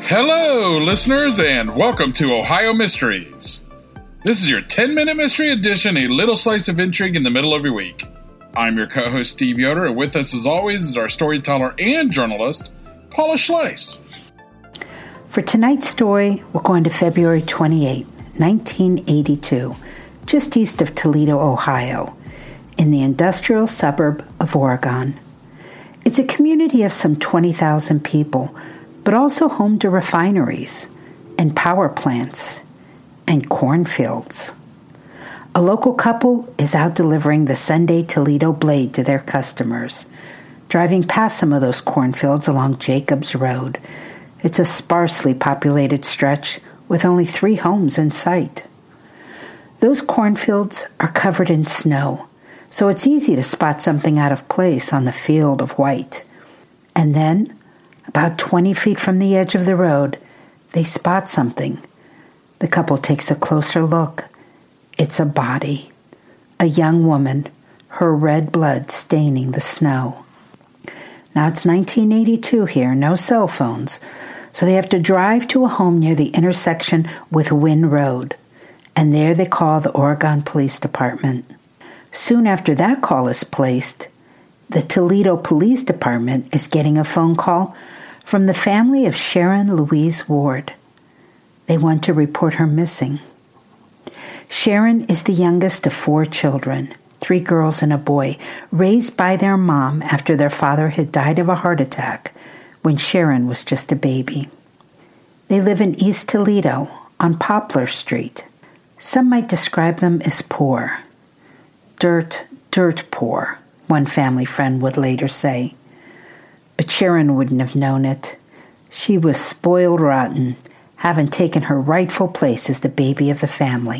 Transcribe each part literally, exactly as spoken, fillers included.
Hello, listeners, and welcome to Ohio Mysteries. This is your ten-minute mystery edition, a little slice of intrigue in the middle of your week. I'm your co-host, Steve Yoder, and with us, as always, is our storyteller and journalist, Paula Schleiss. For tonight's story, we're going to February twenty-eighth, nineteen eighty-two, just east of Toledo, Ohio, in the industrial suburb of Oregon. It's a community of some twenty thousand people, but also home to refineries and power plants and cornfields. A local couple is out delivering the Sunday Toledo Blade to their customers, driving past some of those cornfields along Jacobs Road. It's a sparsely populated stretch with only three homes in sight. Those cornfields are covered in snow, so it's easy to spot something out of place on the field of white. And then, about twenty feet from the edge of the road, they spot something. The couple takes a closer look. It's a body. A young woman, her red blood staining the snow. Now it's nineteen eighty-two here, no cell phones, so they have to drive to a home near the intersection with Wynn Road, and there they call the Oregon Police Department. Soon after that call is placed, the Toledo Police Department is getting a phone call from the family of Sharon Louise Ward. They want to report her missing. Sharon is the youngest of four children, three girls and a boy, raised by their mom after their father had died of a heart attack when Sharon was just a baby. They live in East Toledo on Poplar Street. Some might describe them as poor. Dirt, dirt poor, one family friend would later say. But Sharon wouldn't have known it. She was spoiled rotten, having taken her rightful place as the baby of the family.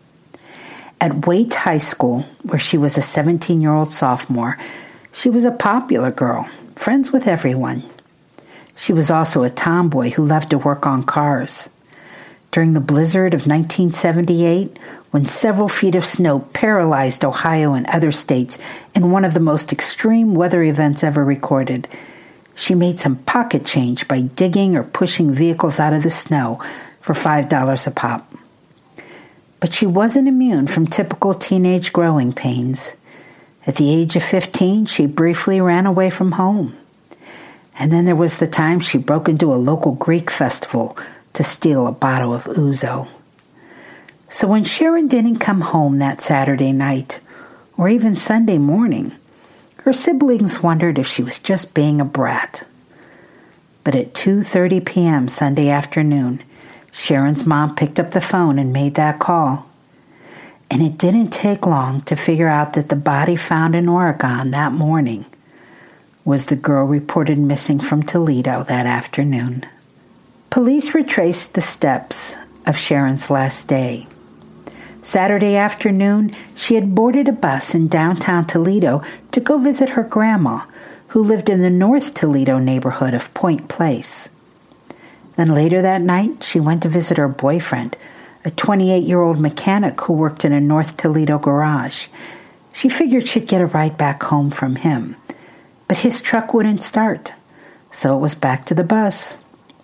At Waite High School, where she was a seventeen-year-old sophomore, she was a popular girl, friends with everyone. She was also a tomboy who loved to work on cars. During the blizzard of nineteen seventy-eight, when several feet of snow paralyzed Ohio and other states in one of the most extreme weather events ever recorded, she made some pocket change by digging or pushing vehicles out of the snow for five dollars a pop. But she wasn't immune from typical teenage growing pains. At the age of fifteen, she briefly ran away from home. And then there was the time she broke into a local Greek festival to steal a bottle of ouzo. So when Sharon didn't come home that Saturday night, or even Sunday morning, her siblings wondered if she was just being a brat. But at two thirty p.m. Sunday afternoon, Sharon's mom picked up the phone and made that call. And it didn't take long to figure out that the body found in Oregon that morning was the girl reported missing from Toledo that afternoon. Police retraced the steps of Sharon's last day. Saturday afternoon, she had boarded a bus in downtown Toledo to go visit her grandma, who lived in the North Toledo neighborhood of Point Place. Then later that night, she went to visit her boyfriend, a twenty-eight-year-old mechanic who worked in a North Toledo garage. She figured she'd get a ride back home from him, but his truck wouldn't start, so it was back to the bus.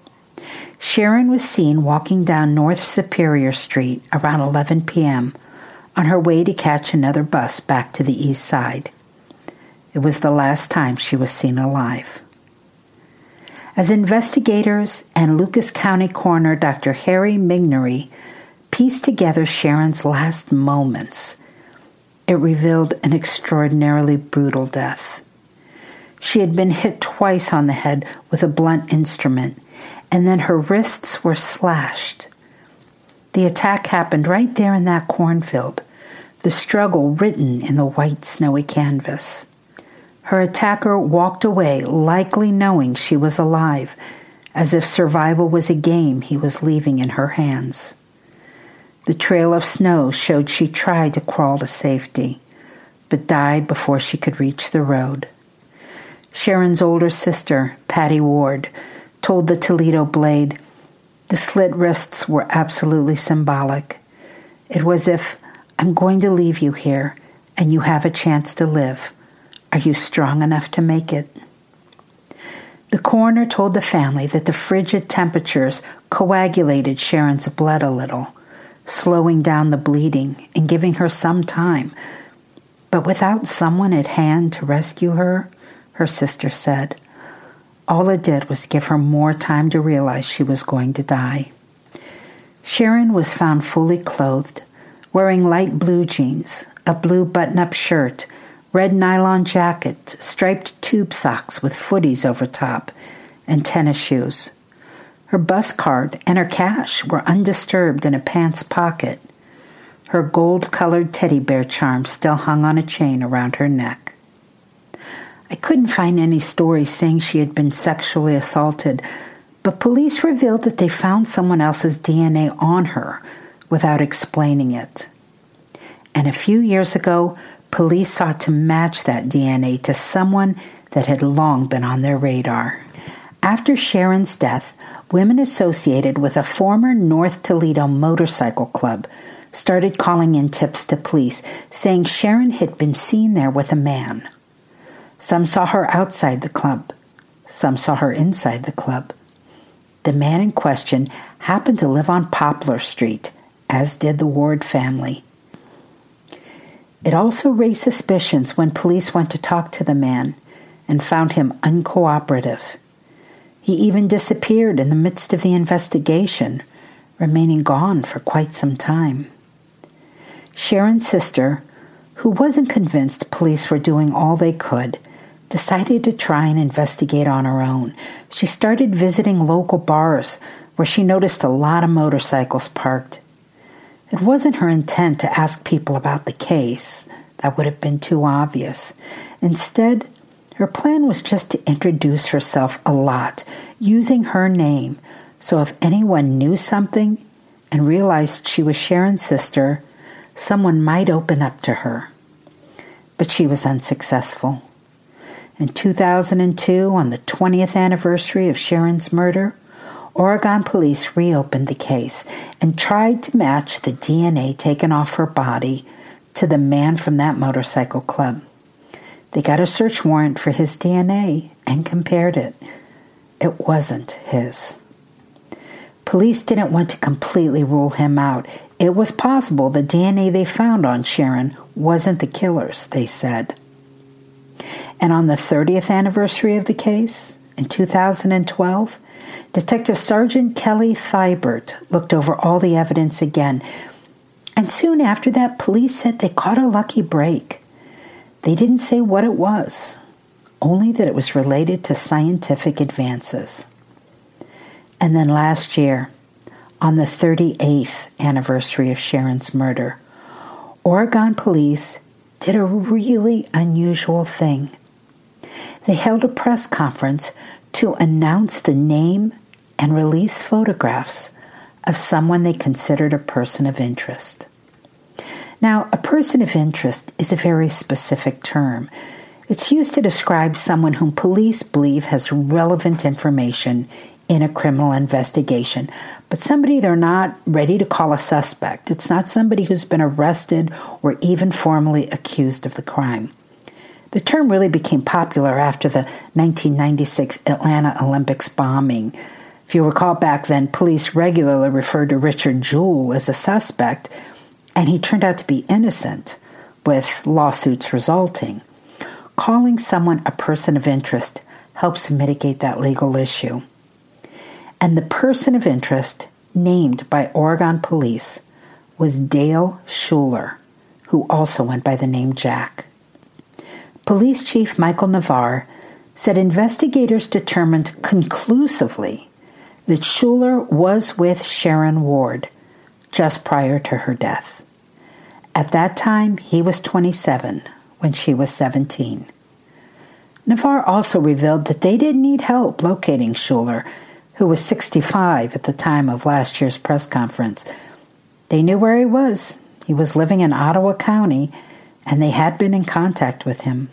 Sharon was seen walking down North Superior Street around eleven p.m. on her way to catch another bus back to the east side. It was the last time she was seen alive. As investigators and Lucas County Coroner Doctor Harry Mignery pieced together Sharon's last moments, it revealed an extraordinarily brutal death. She had been hit twice on the head with a blunt instrument, and then her wrists were slashed. The attack happened right there in that cornfield, the struggle written in the white snowy canvas. Her attacker walked away, likely knowing she was alive, as if survival was a game he was leaving in her hands. The trail of snow showed she tried to crawl to safety, but died before she could reach the road. Sharon's older sister, Patty Ward, told the Toledo Blade, the slit wrists were absolutely symbolic. It was if, I'm going to leave you here, and you have a chance to live. Are you strong enough to make it? The coroner told the family that the frigid temperatures coagulated Sharon's blood a little, slowing down the bleeding and giving her some time. But without someone at hand to rescue her, her sister said, all it did was give her more time to realize she was going to die. Sharon was found fully clothed, wearing light blue jeans, a blue button-up shirt, red nylon jacket, striped tube socks with footies over top, and tennis shoes. Her bus card and her cash were undisturbed in a pants pocket. Her gold-colored teddy bear charm still hung on a chain around her neck. I couldn't find any stories saying she had been sexually assaulted, but police revealed that they found someone else's D N A on her without explaining it. And a few years ago, police sought to match that D N A to someone that had long been on their radar. After Sharon's death, women associated with a former North Toledo motorcycle club started calling in tips to police, saying Sharon had been seen there with a man. Some saw her outside the club. Some saw her inside the club. The man in question happened to live on Poplar Street, as did the Ward family. It also raised suspicions when police went to talk to the man and found him uncooperative. He even disappeared in the midst of the investigation, remaining gone for quite some time. Sharon's sister, who wasn't convinced police were doing all they could, decided to try and investigate on her own. She started visiting local bars where she noticed a lot of motorcycles parked. It wasn't her intent to ask people about the case. That would have been too obvious. Instead, her plan was just to introduce herself a lot, using her name, so if anyone knew something and realized she was Sharon's sister, someone might open up to her. But she was unsuccessful. In two thousand two, on the twentieth anniversary of Sharon's murder, Oregon police reopened the case and tried to match the D N A taken off her body to the man from that motorcycle club. They got a search warrant for his D N A and compared it. It wasn't his. Police didn't want to completely rule him out. It was possible the D N A they found on Sharon wasn't the killer's, they said. And on the thirtieth anniversary of the case, in two thousand twelve, Detective Sergeant Kelly Thibert looked over all the evidence again, and soon after that, police said they caught a lucky break. They didn't say what it was, only that it was related to scientific advances. And then last year, on the thirty-eighth anniversary of Sharon's murder, Oregon police did a really unusual thing. They held a press conference to announce the name and release photographs of someone they considered a person of interest. Now, a person of interest is a very specific term. It's used to describe someone whom police believe has relevant information in a criminal investigation, but somebody they're not ready to call a suspect. It's not somebody who's been arrested or even formally accused of the crime. The term really became popular after the nineteen ninety-six Atlanta Olympics bombing. If you recall back then, police regularly referred to Richard Jewell as a suspect, and he turned out to be innocent, with lawsuits resulting. Calling someone a person of interest helps mitigate that legal issue. And the person of interest named by Oregon police was Dale Schuler, who also went by the name Jack. Police Chief Michael Navarre said investigators determined conclusively that Schuler was with Sharon Ward just prior to her death. At that time, he was twenty-seven when she was seventeen. Navarre also revealed that they didn't need help locating Schuler, who was sixty-five at the time of last year's press conference. They knew where he was. He was living in Ottawa County, and they had been in contact with him.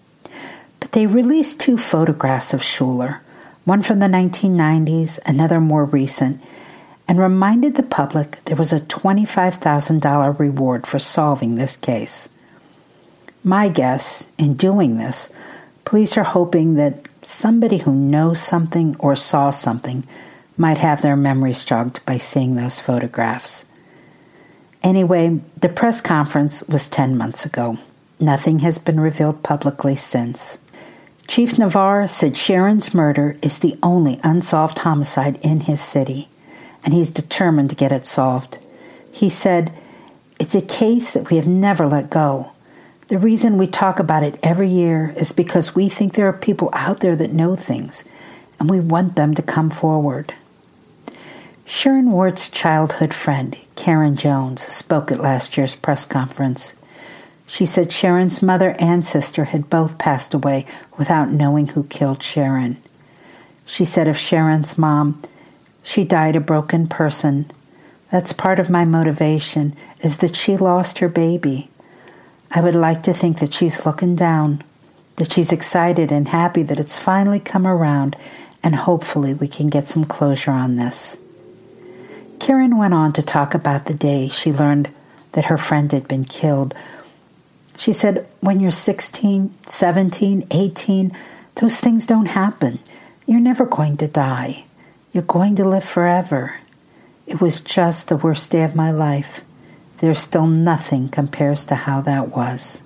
But they released two photographs of Schuler, one from the nineteen nineties, another more recent, and reminded the public there was a twenty-five thousand dollars reward for solving this case. My guess, in doing this, Police are hoping that somebody who knows something or saw something might have their memories jogged by seeing those photographs. Anyway, the press conference was ten months ago. Nothing has been revealed publicly since. Chief Navarre said Sharon's murder is the only unsolved homicide in his city, and he's determined to get it solved. He said, "It's a case that we have never let go. The reason we talk about it every year is because we think there are people out there that know things, and we want them to come forward." Sharon Ward's childhood friend, Karen Jones, spoke at last year's press conference. She said Sharon's mother and sister had both passed away without knowing who killed Sharon. She said of Sharon's mom, "She died a broken person. That's part of my motivation, is that she lost her baby. I would like to think that she's looking down, that she's excited and happy that it's finally come around, and hopefully we can get some closure on this." Karen went on to talk about the day she learned that her friend had been killed. She said, "When you're sixteen, seventeen, eighteen, those things don't happen. You're never going to die. You're going to live forever. It was just the worst day of my life. There's still nothing compares to how that was."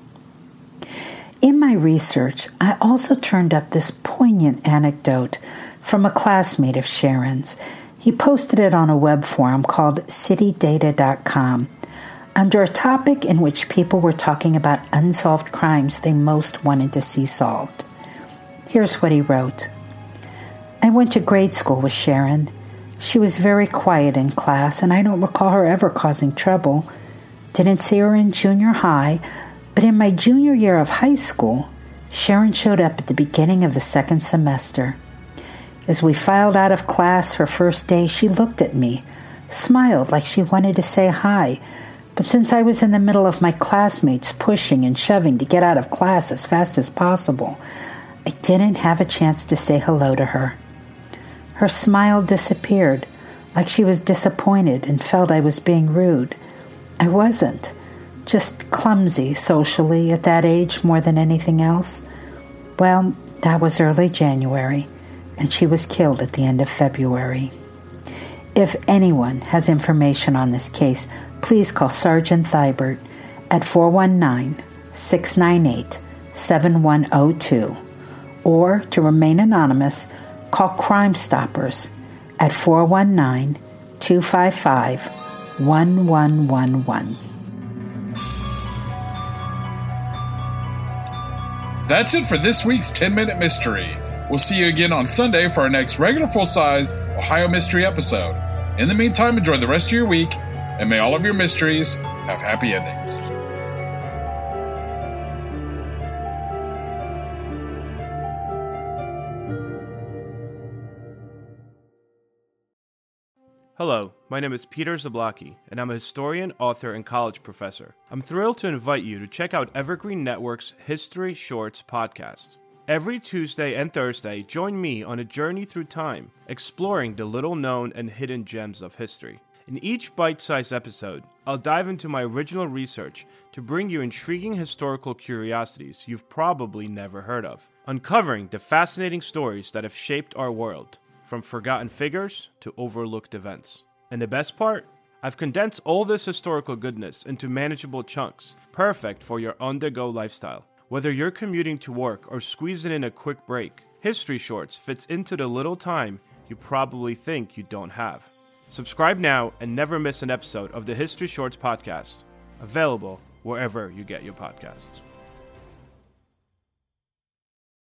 In my research, I also turned up this poignant anecdote from a classmate of Sharon's. He posted it on a web forum called city data dot com under a topic in which people were talking about unsolved crimes they most wanted to see solved. Here's what he wrote. "I went to grade school with Sharon. She was very quiet in class, and I don't recall her ever causing trouble. Didn't see her in junior high, but in my junior year of high school, Sharon showed up at the beginning of the second semester. As we filed out of class her first day, she looked at me, smiled like she wanted to say hi, but since I was in the middle of my classmates pushing and shoving to get out of class as fast as possible, I didn't have a chance to say hello to her. Her smile disappeared, like she was disappointed and felt I was being rude. I wasn't, just clumsy socially at that age more than anything else. Well, that was early January, and she was killed at the end of February. If anyone has information on this case, please call Sergeant Thibert at four one nine, six nine eight, seven one zero two, or to remain anonymous, call Crime Stoppers at four one nine, two five five, one one one one. That's it for this week's ten-Minute Mystery. We'll see you again on Sunday for our next regular full-size Ohio Mystery episode. In the meantime, enjoy the rest of your week, and may all of your mysteries have happy endings. Hello, my name is Peter Zablocki, and I'm a historian, author, and college professor. I'm thrilled to invite you to check out Evergreen Network's History Shorts podcast. Every Tuesday and Thursday, join me on a journey through time, exploring the little-known and hidden gems of history. In each bite-sized episode, I'll dive into my original research to bring you intriguing historical curiosities you've probably never heard of, uncovering the fascinating stories that have shaped our world, from forgotten figures to overlooked events. And the best part? I've condensed all this historical goodness into manageable chunks, perfect for your on-the-go lifestyle. Whether you're commuting to work or squeezing in a quick break, History Shorts fits into the little time you probably think you don't have. Subscribe now and never miss an episode of the History Shorts podcast, available wherever you get your podcasts.